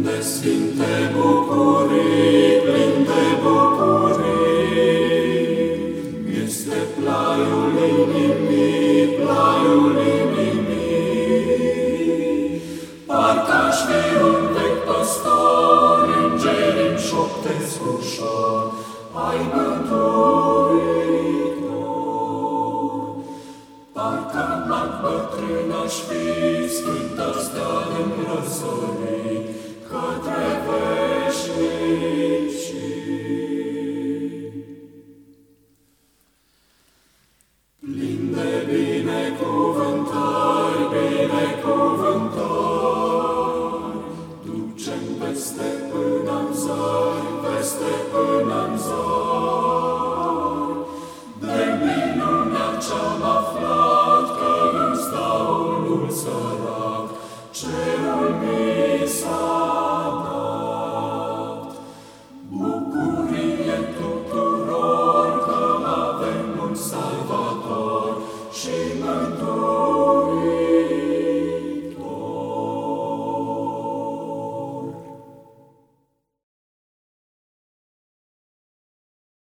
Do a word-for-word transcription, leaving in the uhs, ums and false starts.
de sfinte bucurii, plin de bucurii. Este plaiul inimii, plaiul inimii. Parcă-aș fi un vechi păstor, îngerii-mi șoptesc ușor, ai mântuitor. Parcă mag bătrân aș fi, sfântă stea în răsărit, către veșnicii. Plin de binecuvântări, binecuvântări, ducem peste până-n zări, peste până-n zări. De minunea ce-am aflat, că în staulul sărac cerul mi s-a dat. Bucurie tuturor că avem un Salvator și Mântuitor.